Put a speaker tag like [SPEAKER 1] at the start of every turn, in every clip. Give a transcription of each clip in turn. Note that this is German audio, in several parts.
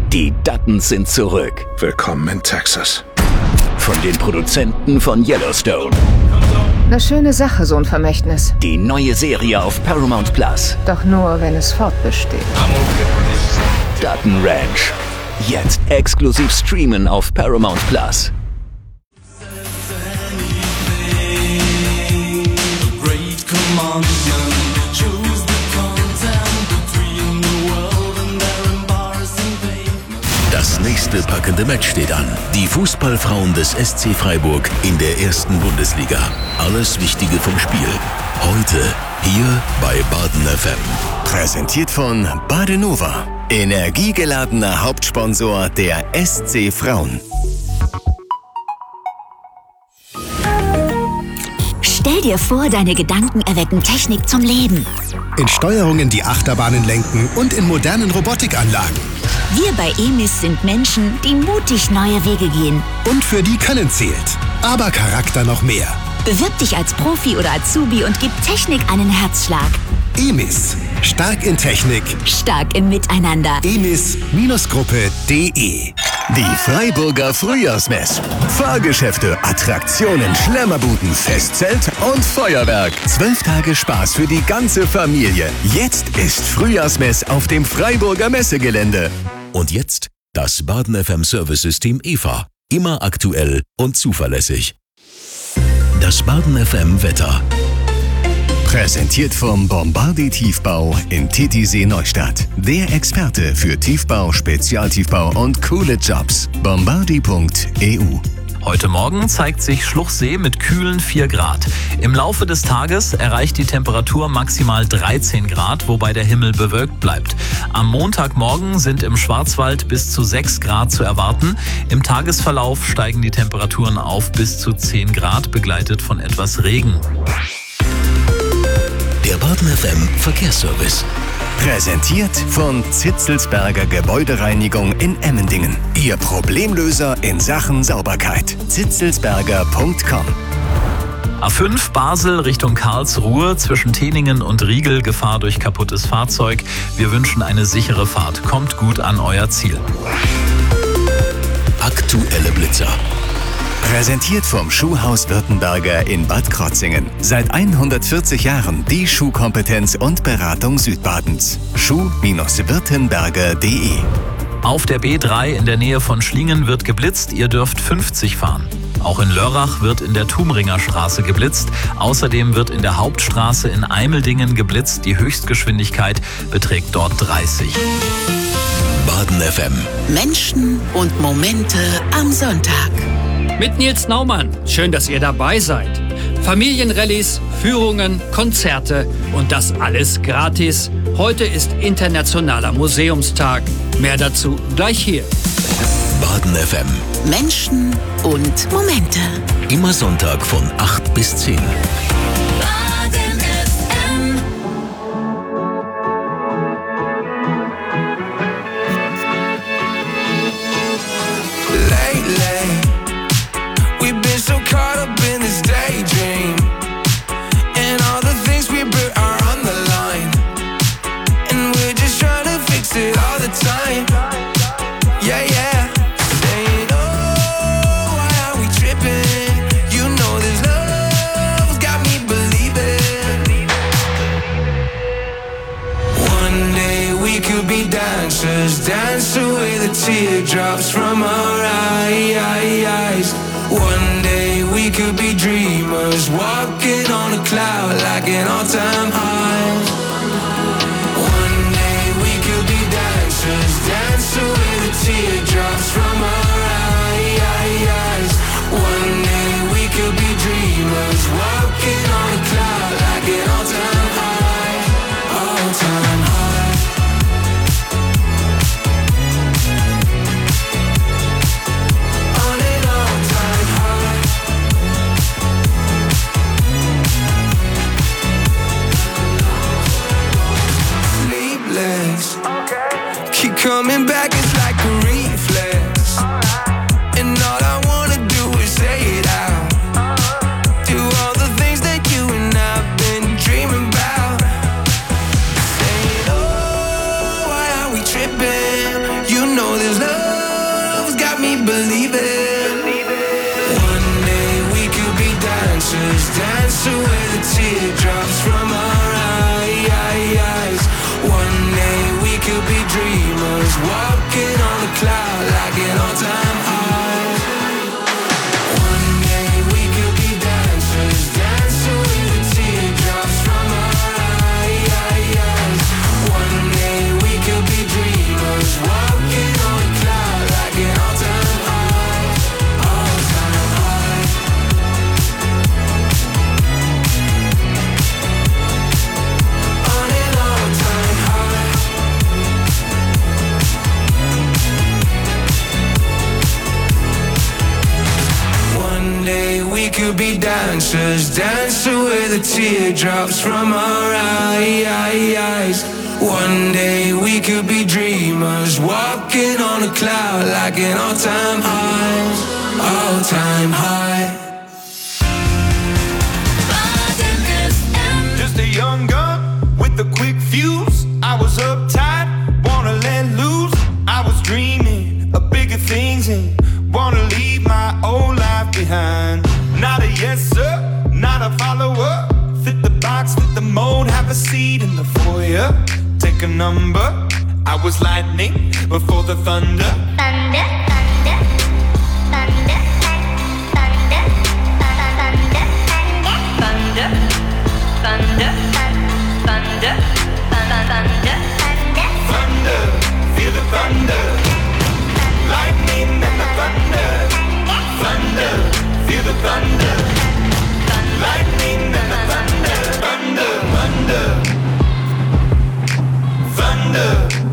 [SPEAKER 1] Die Duttons sind zurück.
[SPEAKER 2] Willkommen in Texas.
[SPEAKER 1] Von den Produzenten von Yellowstone.
[SPEAKER 3] Eine schöne Sache, so ein Vermächtnis.
[SPEAKER 1] Die neue Serie auf Paramount Plus.
[SPEAKER 3] Doch nur, wenn es fortbesteht.
[SPEAKER 1] Dutton Ranch. Jetzt exklusiv streamen auf Paramount Plus.
[SPEAKER 4] Das nächste packende Match steht an. Die Fußballfrauen des SC Freiburg in der ersten Bundesliga. Alles Wichtige vom Spiel. Heute hier bei Baden FM. Präsentiert von Badenova. Energiegeladener Hauptsponsor der SC Frauen.
[SPEAKER 5] Stell dir vor, deine Gedanken erwecken Technik zum Leben.
[SPEAKER 6] In Steuerungen die Achterbahnen lenken und in modernen Robotikanlagen.
[SPEAKER 5] Wir bei EMIS sind Menschen, die mutig neue Wege gehen.
[SPEAKER 6] Und für die Können zählt. Aber Charakter noch mehr.
[SPEAKER 5] Bewirb dich als Profi oder Azubi und gib Technik einen Herzschlag.
[SPEAKER 6] EMIS. Stark in Technik.
[SPEAKER 5] Stark im Miteinander.
[SPEAKER 6] emis-gruppe.de.
[SPEAKER 4] Die Freiburger Frühjahrsmess. Fahrgeschäfte, Attraktionen, Schlemmerbuden, Festzelt und Feuerwerk. 12 Tage Spaß für die ganze Familie. Jetzt ist Frühjahrsmess auf dem Freiburger Messegelände. Und jetzt das Baden FM Service-System EVA. Immer aktuell und zuverlässig. Das Baden FM Wetter. Präsentiert vom Bombardier Tiefbau in Titisee Neustadt. Der Experte für Tiefbau, Spezialtiefbau und coole Jobs. Bombardier.eu.
[SPEAKER 7] Heute Morgen zeigt sich Schluchsee mit kühlen 4 Grad. Im Laufe des Tages erreicht die Temperatur maximal 13 Grad, wobei der Himmel bewölkt bleibt. Am Montagmorgen sind im Schwarzwald bis zu 6 Grad zu erwarten. Im Tagesverlauf steigen die Temperaturen auf bis zu 10 Grad, begleitet von etwas Regen.
[SPEAKER 4] Der Baden FM Verkehrsservice. Präsentiert von Zitzelsberger Gebäudereinigung in Emmendingen. Ihr Problemlöser in Sachen Sauberkeit. zitzelsberger.com.
[SPEAKER 7] A5 Basel Richtung Karlsruhe, zwischen Teningen und Riegel Gefahr durch kaputtes Fahrzeug. Wir wünschen eine sichere Fahrt. Kommt gut an euer Ziel.
[SPEAKER 4] Aktuelle Blitzer. Präsentiert vom Schuhhaus Württemberger in Bad Krotzingen. Seit 140 Jahren die Schuhkompetenz und Beratung Südbadens. Schuh-württemberger.de.
[SPEAKER 7] Auf der B3 in der Nähe von Schlingen wird geblitzt. Ihr dürft 50 fahren. Auch in Lörrach wird in der Thumringer Straße geblitzt. Außerdem wird in der Hauptstraße in Eimeldingen geblitzt. Die Höchstgeschwindigkeit beträgt dort 30.
[SPEAKER 4] Baden FM.
[SPEAKER 8] Menschen und Momente am Sonntag.
[SPEAKER 9] Mit Nils Naumann. Schön, dass ihr dabei seid. Familienrallyes, Führungen, Konzerte und das alles gratis. Heute ist Internationaler Museumstag. Mehr dazu gleich hier.
[SPEAKER 4] Baden FM.
[SPEAKER 8] Menschen und Momente.
[SPEAKER 4] Immer Sonntag von 8 bis 10.
[SPEAKER 10] Dance away the teardrops from our eyes. One day we could be dreamers, walking on a cloud like an all-time high. One day we could be dancers, dance away the teardrops from our eyes. One day we could be dreamers, walking on a cloud like an all-time high, all-time high. Keep coming back, it's like a reflex. And all I wanna do is say it out. Do all the things that you and I've been dreaming about. Saying, oh, why are we tripping? You know there's believe it. One day we could be dancers, dance away the teardrops from our eyes. One day we could be dreamers, walking on a cloud like an all-time high. One day we could be dancers, dance away the teardrops from our eyes. One day we could be dreamers, walking on a cloud like an all-time high, all-time high. On an all-time high. One day we could be dancers, dance away the teardrops from our eyes. One day we could be dreamers, walking on a cloud like an all-time high, all-time high.
[SPEAKER 2] Just a young gun with a quick fuse. I was uptight, wanna let loose. I was dreaming of bigger things and wanna leave my old life behind. Not a yes sir, not a follower. Fit the box, fit the mold, have a seat in the foyer. Take a number. I was lightning before the thunder.
[SPEAKER 11] Thunder, thunder, thunder, thunder, thunder, thunder, thunder, thunder, thunder,
[SPEAKER 2] Thunder, feel the thunder. Lightning and the thunder. Thunder, feel the thunder. Lightning and the thunder. Thunder, thunder. Thunder.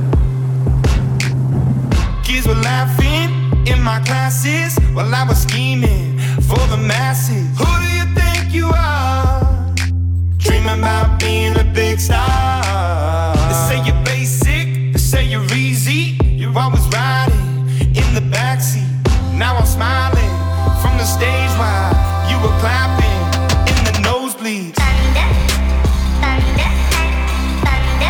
[SPEAKER 2] Kids were laughing in my classes while I was scheming for the masses. Who do you think you are? Dreaming about being a big star. They say you're basic, they say you're easy. You're always riding in the backseat. Now I'm smiling from the stage while you were clapping in the nosebleeds.
[SPEAKER 11] thunder, thunder, thunder,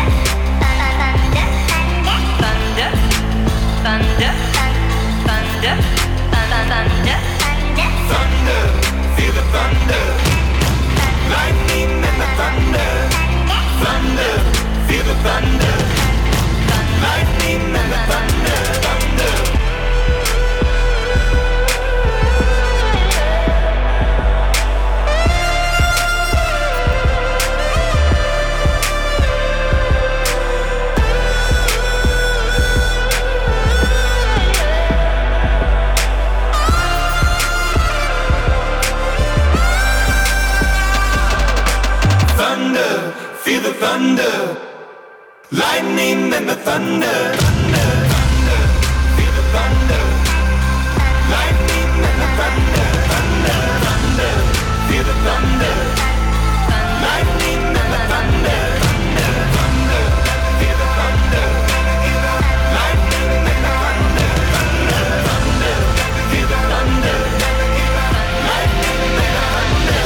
[SPEAKER 11] thunder, thunder, thunder, thunder,
[SPEAKER 2] Thunder, feel the thunder. Lightning and the thunder. Thunder, feel the thunder. Lightning and the thunder. Thunder. Thunder, feel the thunder. Lightning and the thunder. Thunder, thunder, feel the thunder. Lightning and the thunder. Thunder, thunder, feel the thunder. Lightning and the thunder. Thunder, thunder, feel the thunder. Lightning and the thunder. Thunder, thunder, feel the thunder. Lightning and the thunder.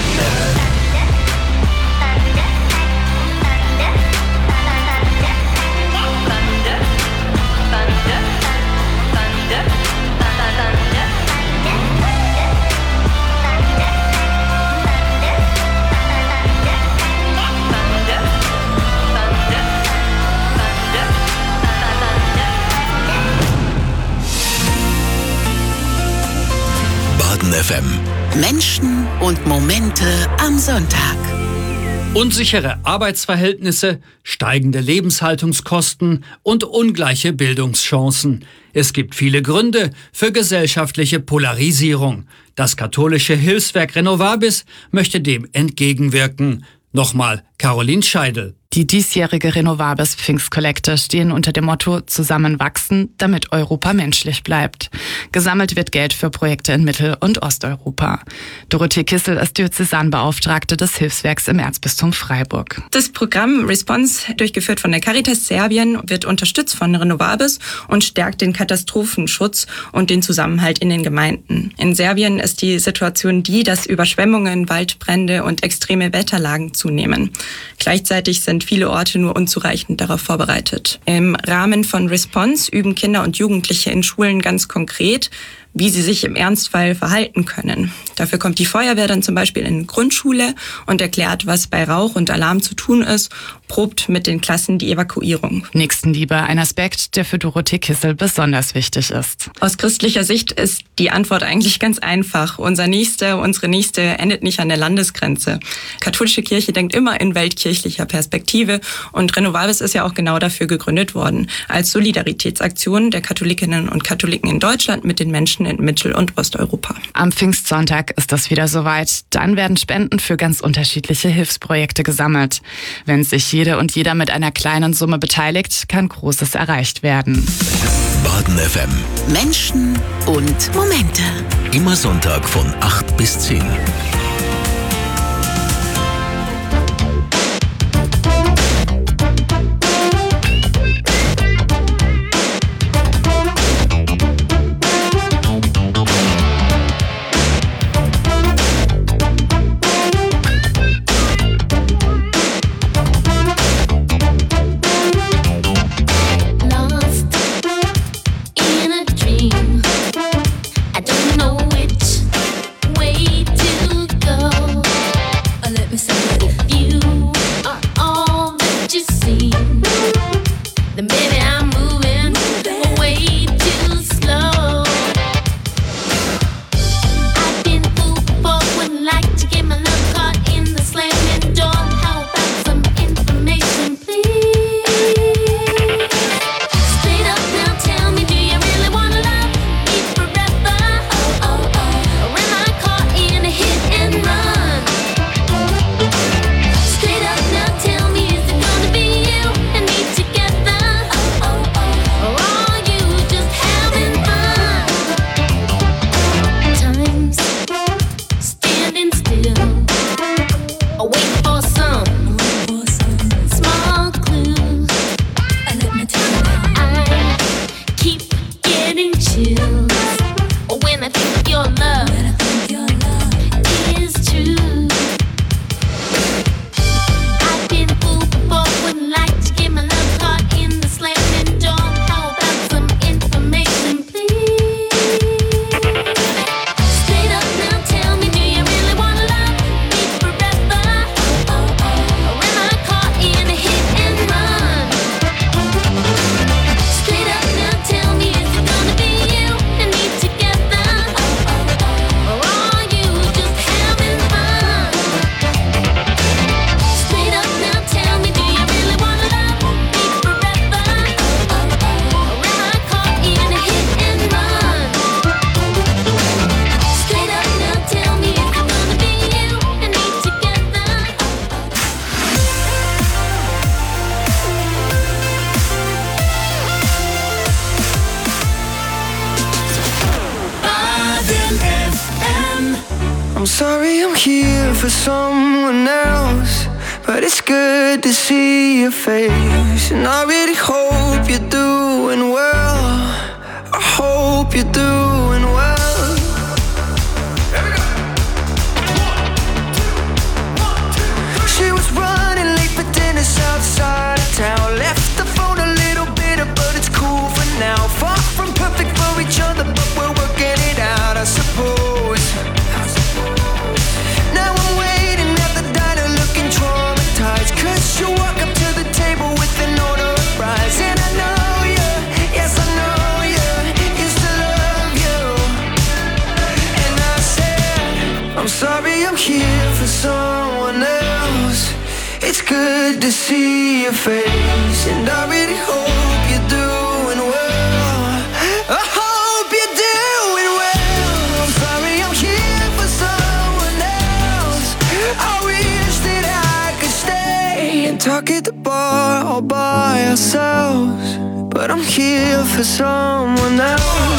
[SPEAKER 4] Baden FM.
[SPEAKER 8] Menschen und Momente am Sonntag.
[SPEAKER 9] Unsichere Arbeitsverhältnisse, steigende Lebenshaltungskosten und ungleiche Bildungschancen. Es gibt viele Gründe für gesellschaftliche Polarisierung. Das katholische Hilfswerk Renovabis möchte dem entgegenwirken. Nochmal Caroline Scheidel.
[SPEAKER 12] Die diesjährige Renovabis Pfingstkollekte stehen unter dem Motto Zusammenwachsen, damit Europa menschlich bleibt. Gesammelt wird Geld für Projekte in Mittel- und Osteuropa. Dorothee Kissel ist Diözesanbeauftragte des Hilfswerks im Erzbistum Freiburg.
[SPEAKER 13] Das Programm Response, durchgeführt von der Caritas Serbien, wird unterstützt von Renovabis und stärkt den Katastrophenschutz und den Zusammenhalt in den Gemeinden. In Serbien ist die Situation die, dass Überschwemmungen, Waldbrände und extreme Wetterlagen zunehmen. Gleichzeitig sind viele Orte nur unzureichend darauf vorbereitet. Im Rahmen von Response üben Kinder und Jugendliche in Schulen ganz konkret, wie sie sich im Ernstfall verhalten können. Dafür kommt die Feuerwehr dann zum Beispiel in die Grundschule und erklärt, was bei Rauch und Alarm zu tun ist, probt mit den Klassen die Evakuierung.
[SPEAKER 12] Nächstenliebe, ein Aspekt, der für Dorothee Kissel besonders wichtig ist.
[SPEAKER 13] Aus christlicher Sicht ist die Antwort eigentlich ganz einfach. Unsere Nächste endet nicht an der Landesgrenze. Katholische Kirche denkt immer in weltkirchlicher Perspektive und Renovabis ist ja auch genau dafür gegründet worden, als Solidaritätsaktion der Katholikinnen und Katholiken in Deutschland mit den Menschen in Mittel- und Osteuropa.
[SPEAKER 12] Am Pfingstsonntag ist das wieder soweit. Dann werden Spenden für ganz unterschiedliche Hilfsprojekte gesammelt. Wenn sich jede und jeder mit einer kleinen Summe beteiligt, kann Großes erreicht werden.
[SPEAKER 4] Baden FM.
[SPEAKER 8] Menschen und Momente.
[SPEAKER 4] Immer Sonntag von 8 bis 10.
[SPEAKER 10] I'm sorry I'm here for someone else, but it's good to see your face. And I really hope you're doing well. I hope you're doing well. She was running late for dinner outside of town. Left the phone a little bitter, but it's cool for now. Far from perfect for each other, but we're working it out, I suppose. Now I'm waiting at the diner looking traumatized, 'cause you walk up to the table with an order of fries. And I know you, yes I know you, used to love you. And I said, I'm sorry I'm here for someone else. It's good to see your face, and I really hope you're doing well. I hope you're doing well. I'm sorry I'm here for someone else. I wish that I could stay and talk at the bar all by ourselves, but I'm here for someone else.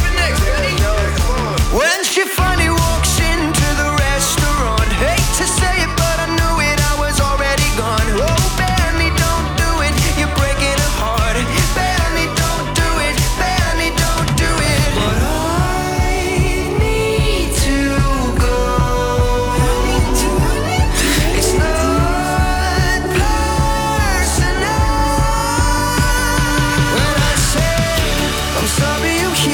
[SPEAKER 10] When she finally walks into the restaurant, hate to say it, but I knew it, I was already gone. Oh, Benny, don't do it, you're breaking her heart. Benny, don't do it, Benny, don't do it. But I need to go. It's not personal. When I say I'm sorry I'm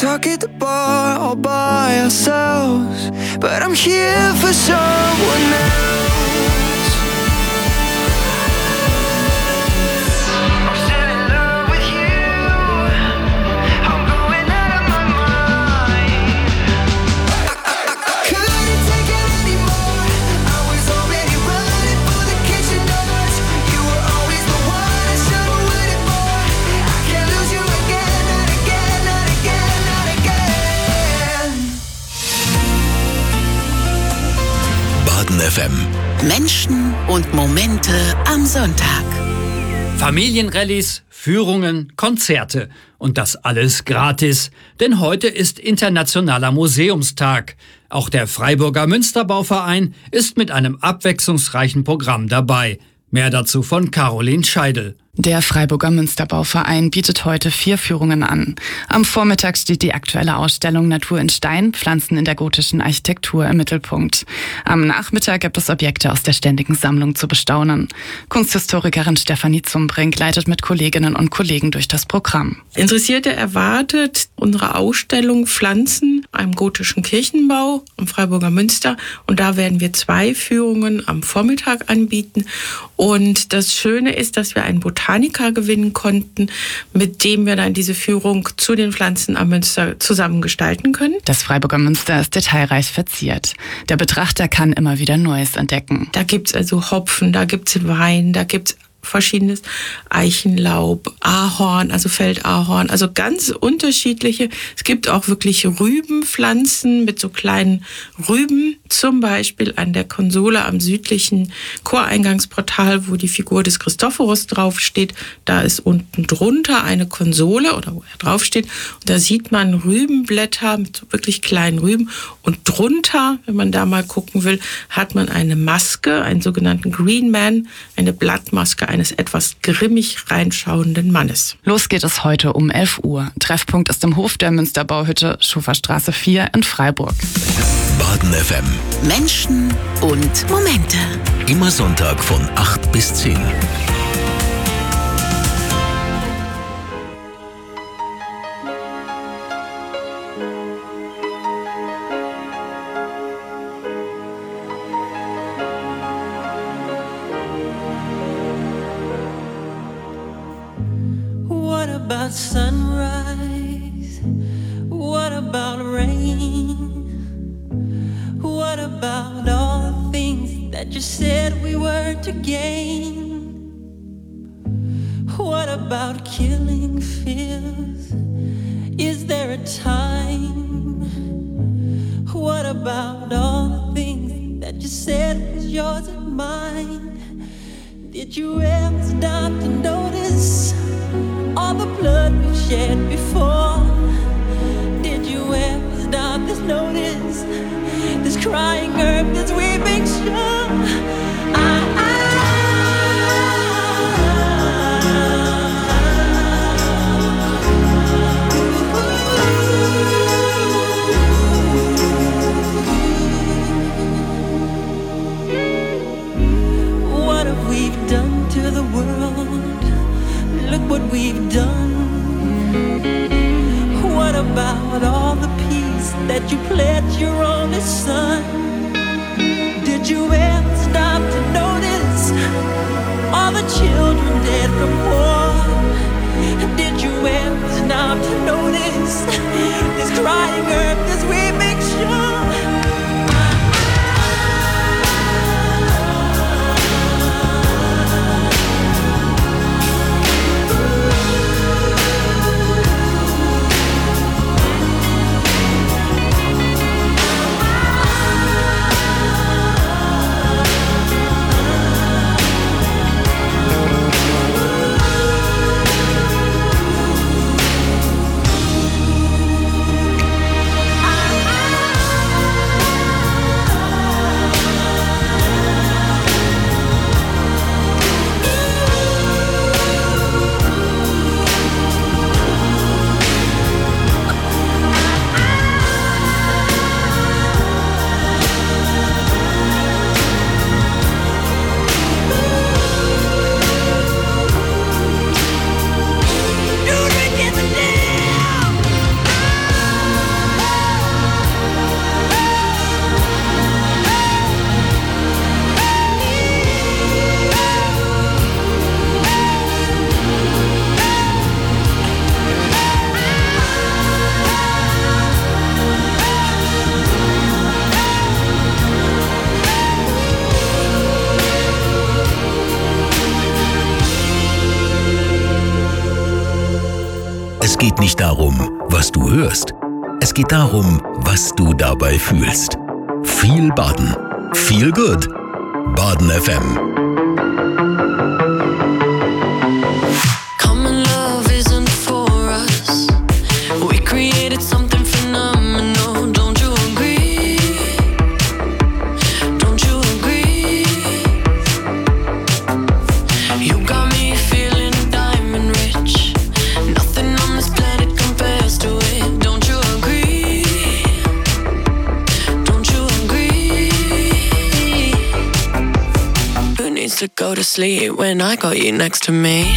[SPEAKER 10] stuck at the bar all by ourselves, but I'm here for someone else. I'm still in love with you. I'm going out of my mind. I couldn't take it anymore. I was already running for the kitchen doors. You were always the one I should have waited for. I can't lose you again, not again, not again, not again.
[SPEAKER 4] Baden FM.
[SPEAKER 8] Menschen und Momente am Sonntag.
[SPEAKER 9] Familienrallyes, Führungen, Konzerte. Und das alles gratis. Denn heute ist Internationaler Museumstag. Auch der Freiburger Münsterbauverein ist mit einem abwechslungsreichen Programm dabei. Mehr dazu von Caroline Scheidel.
[SPEAKER 12] Der Freiburger Münsterbauverein bietet heute 4 Führungen an. Am Vormittag steht die aktuelle Ausstellung Natur in Stein, Pflanzen in der gotischen Architektur im Mittelpunkt. Am Nachmittag gibt es Objekte aus der ständigen Sammlung zu bestaunen. Kunsthistorikerin Stefanie Zumbrink leitet mit Kolleginnen und Kollegen durch das Programm.
[SPEAKER 14] Interessierte erwartet unsere Ausstellung Pflanzen am gotischen Kirchenbau am Freiburger Münster. Und da werden wir 2 Führungen am Vormittag anbieten. Und das Schöne ist, dass wir einen Botaniker gewinnen konnten, mit dem wir dann diese Führung zu den Pflanzen am Münster zusammen gestalten können.
[SPEAKER 12] Das Freiburger Münster ist detailreich verziert. Der Betrachter kann immer wieder Neues entdecken.
[SPEAKER 14] Da gibt's also Hopfen, da gibt's Wein, da gibt's verschiedenes Eichenlaub, Ahorn, also Feldahorn, also ganz unterschiedliche. Es gibt auch wirklich Rübenpflanzen mit so kleinen Rüben, zum Beispiel an der Konsole am südlichen Choreingangsportal, wo die Figur des Christophorus draufsteht. Da ist unten drunter eine Konsole oder wo er draufsteht. Und da sieht man Rübenblätter mit so wirklich kleinen Rüben. Und drunter, wenn man da mal gucken will, hat man eine Maske, einen sogenannten Green Man, eine Blattmaske eines etwas grimmig reinschauenden Mannes.
[SPEAKER 12] Los geht es heute um 11 Uhr. Treffpunkt ist im Hof der Münsterbauhütte, Schuferstraße 4 in Freiburg.
[SPEAKER 4] Baden FM.
[SPEAKER 8] Menschen und Momente.
[SPEAKER 4] Immer Sonntag von 8 bis 10.
[SPEAKER 15] What about sunrise? What about rain? What about all the things that you said we were to gain? What about killing fears? Is there a time? What about all the things that you said was yours and mine? Did you ever stop to notice all the blood we've shed before? Did you ever stop to notice this crying earth, this weeping shore? What have we done to the world? Look what we've done. What about all the peace that you pledged your only son? Did you ever stop to notice all the children dead from war? Did you ever stop to notice this crying earth, this weeping shore?
[SPEAKER 4] Es geht nicht darum, was du hörst. Es geht darum, was du dabei fühlst. Viel Baden. Feel good. Baden FM.
[SPEAKER 16] Common love isn't for us. We created something phenomenal. Don't you agree? Don't you agree? You got me feeling diamond rich. Nothing on this planet compares to it. Don't you agree? Don't you agree? Who needs to go to sleep when I got you next to me?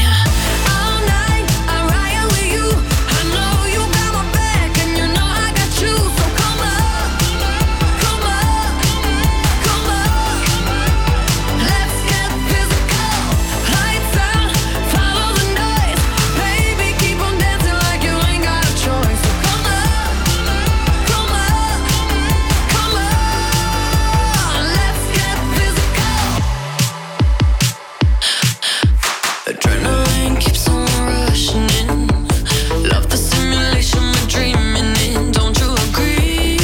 [SPEAKER 16] Adrenaline keeps on rushing in. Love the simulation we're dreaming in. Don't you agree?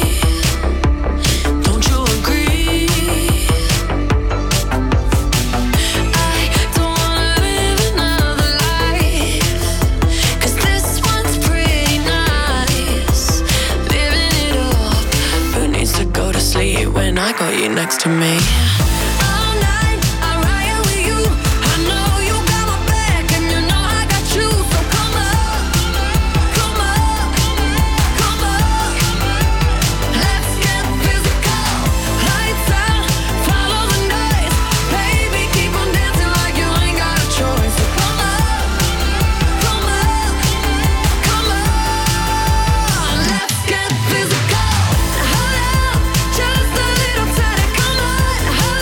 [SPEAKER 16] Don't you agree? I don't wanna live another life, 'cause this one's pretty nice. Living it up. Who needs to go to sleep when I got you next to me? Just a little tighter, come on.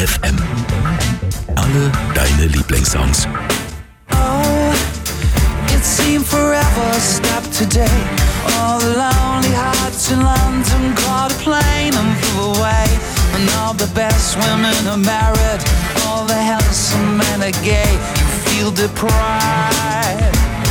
[SPEAKER 4] FM. Alle deine Lieblingssongs.
[SPEAKER 10] Oh, it seemed forever stopped today. All the lonely hearts in London caught a plane and flew away. And all the best women are married, all the handsome men are gay. You feel deprived.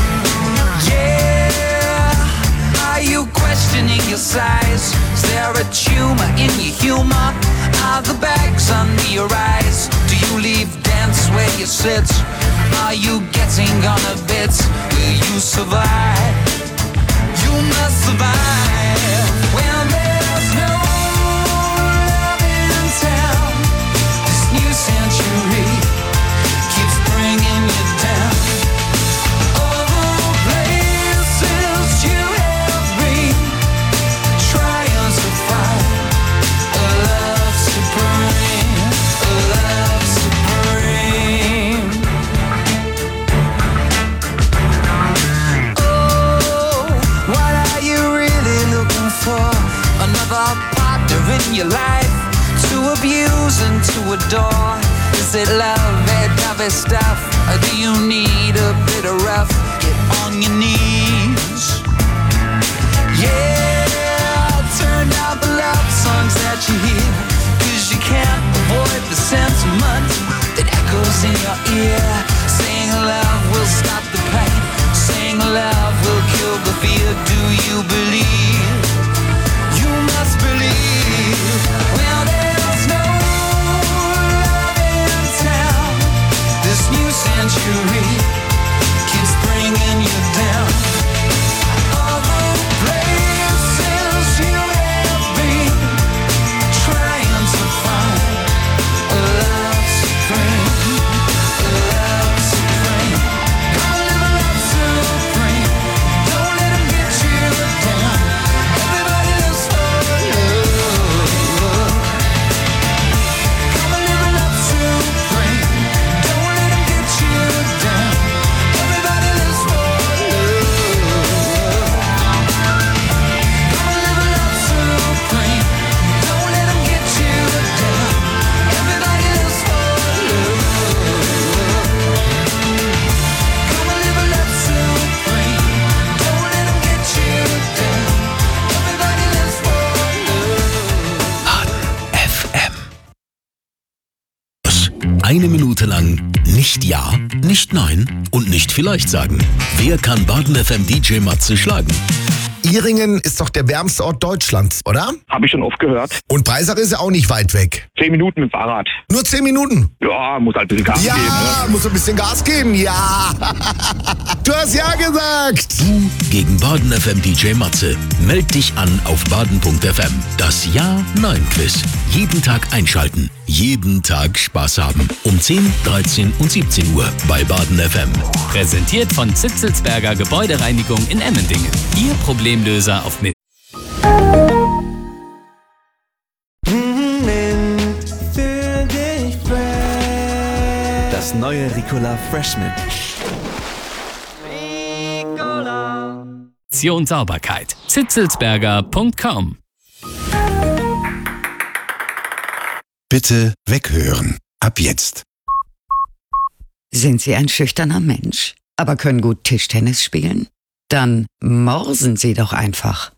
[SPEAKER 10] Yeah, are you questioning your size? Is there a tumor in your humor? Are the bags under your eyes? Do you leave dance where you sit? Are you getting on a bit? Will you survive? You must survive when there's no love in town. This new century keeps bringing you down. All the places you have been, trying to find a love supreme, a love supreme. Oh, what are you really looking for? Another partner in your life to abuse and to adore? Is it lovey-dovey stuff, or do you need a bit of rough? Get on your knees. Yeah, turn down the love songs that you hear, 'cause you can't avoid the sentiment that echoes in your ear. Saying love will stop the pain, saying love will kill the fear. Do you believe? You must believe. Well, there's no love in town. This new century keeps bringing you down. All the places you have been, trying to find a love supreme, a love supreme. Come live a love supreme. Don't let 'em get you down. Everybody lives for love. Come live a love supreme. Don't let 'em get you down. Everybody lives for love. Come live a love supreme. Don't let 'em get you down. Everybody lives for love. Come live a love supreme. Don't let 'em get you down. Everybody lives for love.
[SPEAKER 4] Eine Minute lang nicht Ja, nicht Nein und nicht vielleicht sagen. Wer kann Baden FM DJ Matze schlagen?
[SPEAKER 6] Iringen ist doch der wärmste Ort Deutschlands, oder?
[SPEAKER 17] Habe ich schon oft gehört.
[SPEAKER 6] Und Breisach ist ja auch nicht weit weg.
[SPEAKER 17] 10 Minuten mit dem Fahrrad.
[SPEAKER 6] Nur 10 Minuten?
[SPEAKER 17] Ja, muss halt ein bisschen Gas geben.
[SPEAKER 6] Ja,
[SPEAKER 17] Ne?
[SPEAKER 6] muss ein bisschen Gas geben, ja. Du hast ja gesagt.
[SPEAKER 4] Du gegen Baden FM DJ Matze. Meld dich an auf baden.fm. Das Ja-Nein-Quiz. Jeden Tag einschalten. Jeden Tag Spaß haben. Um 10, 13 und 17 Uhr bei Baden FM.
[SPEAKER 18] Präsentiert von Zitzelsberger Gebäudereinigung in Emmendingen. Ihr Problemlöser auf Mittel.
[SPEAKER 10] Fühl dich fresh.
[SPEAKER 19] Das neue Ricola Freshman.
[SPEAKER 18] Aktion Sauberkeit. Zitzelsberger.com.
[SPEAKER 20] Bitte weghören. Ab jetzt.
[SPEAKER 21] Sind Sie ein schüchterner Mensch, aber können gut Tischtennis spielen? Dann morsen Sie doch einfach.